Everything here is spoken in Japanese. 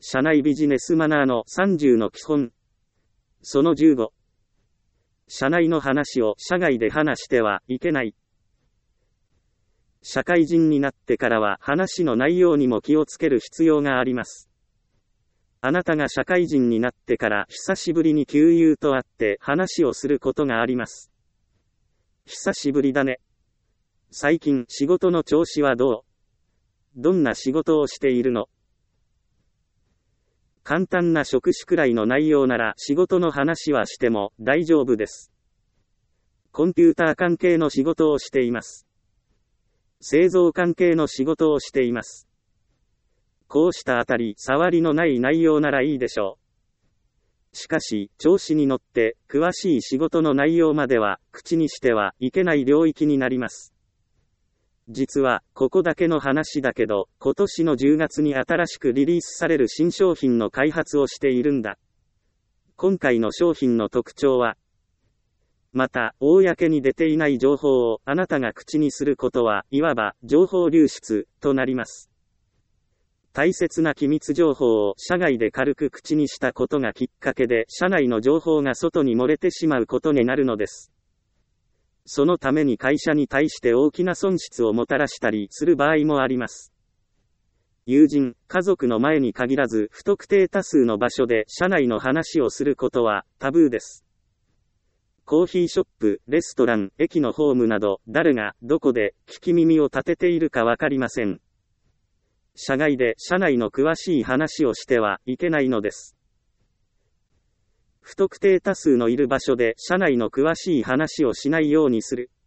社内ビジネスマナーの30の基本。その15。社内の話を社外で話してはいけない。社会人になってからは話の内容にも気をつける必要があります。あなたが社会人になってから久しぶりに旧友と会って話をすることがあります。久しぶりだね。最近仕事の調子はどんな仕事をしているの？簡単な職種くらいの内容なら仕事の話はしても大丈夫です。コンピューター関係の仕事をしています。製造関係の仕事をしています。こうしたあたり触りのない内容ならいいでしょう。しかし、調子に乗って詳しい仕事の内容までは口にしてはいけない領域になります。実は、ここだけの話だけど、今年の10月に新しくリリースされる新商品の開発をしているんだ。今回の商品の特徴は、また、公に出ていない情報をあなたが口にすることは、いわば情報流出となります。大切な機密情報を社外で軽く口にしたことがきっかけで、社内の情報が外に漏れてしまうことになるのです。そのために会社に対して大きな損失をもたらしたりする場合もあります。友人、家族の前に限らず不特定多数の場所で社内の話をすることはタブーです。コーヒーショップ、レストラン、駅のホームなど、誰がどこで聞き耳を立てているかわかりません。社外で社内の詳しい話をしてはいけないのです。不特定多数のいる場所で社内の詳しい話をしないようにする。